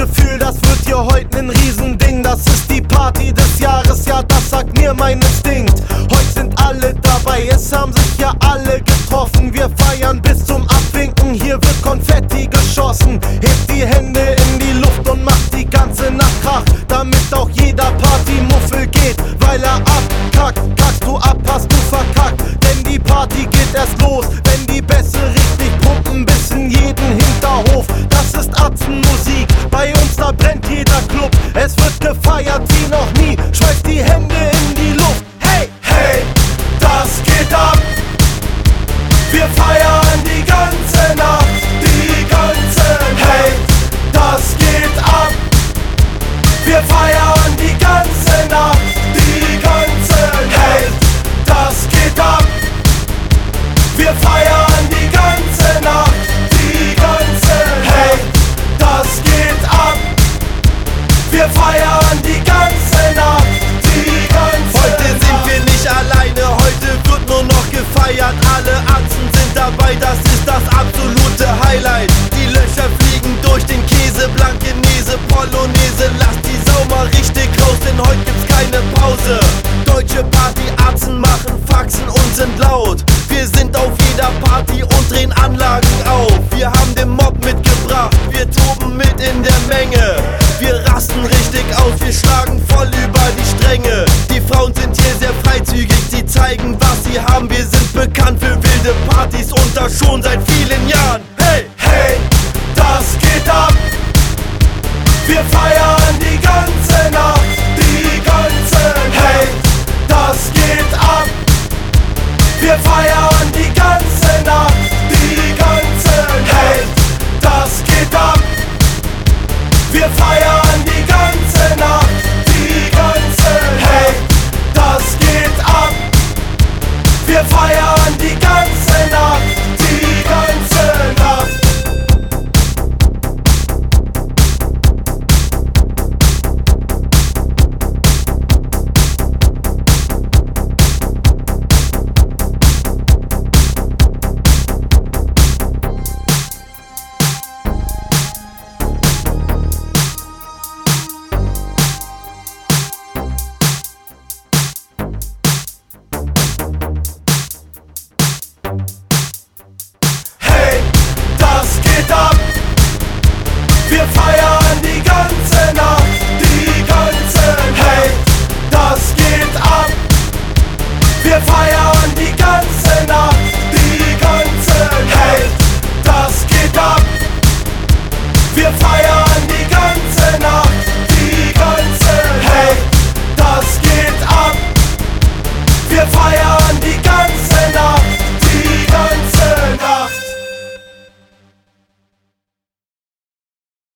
Gefühl, das wird hier heute ein Riesending. Das ist die Party des Jahres, ja, das sagt mir mein Instinkt. Heute sind alle dabei, es haben sich ja alle getroffen. Wir feiern bis zum Abwinken, hier wird Konfetti geschossen. Hebt die Hände in die Luft und macht die ganze Nacht Krach, damit auch jeder Partymuffel geht, weil er abkackt. Kackst du ab, hast du verkackt, denn die Party geht erst los, wenn die Bässe richtig pumpen bis in jeden Hinterhof. Das ist Atzenmusik, bei uns da brennt jeder Club. Es wird gefeiert wie noch nie, schmeißt die Hände in die Luft. Hey, hey, das geht ab. Wir feiern die ganze Nacht, die ganze Nacht. Hey, das geht ab. Wir feiern die ganze Nacht, die ganze Nacht. Hey, das geht ab. Wir feiern die ganze Nacht, die ganze Nacht. Hey, das geht ab. Wir feiern die ganze Nacht, die ganze Nacht. Heute sind wir nicht alleine, heute wird nur noch gefeiert. Alle Atzen sind dabei, das ist das absolute Highlight. Die Löcher fliegen durch den Käse, Blankenese, Polonaise. Lass die Sau mal richtig raus, denn heute gibt's keine Pause. Deutsche Partyatzen machen Faxen und sind laut. Wir sind auf jeder Party und drehen Anlagen auf. Wir haben den Mob mitgebracht, wir toben mit in der Menge. Wir rasten richtig aus, wir schlagen voll über die Stränge. Die Frauen sind hier sehr freizügig, sie zeigen, was sie haben. Wir sind bekannt für wilde Partys und das schon seit vielen Jahren. Hey, hey, das geht ab. Wir feiern die ganze Nacht, die ganze Nacht. Hey, das geht ab. Wir feiern die ganze Nacht, die ganze Nacht. Hey, das geht ab. Wir feiern die ganze Nacht, die ganze Nacht. Hey, das geht ab. Wir feiern die ganze Nacht, die ganze Nacht. Hey, das geht ab. Wir feiern die ganze Nacht, die ganze Nacht. Hey, das geht ab. Wir feiern die ganze Nacht, die ganze Nacht. Hey, das geht ab. Wir feiern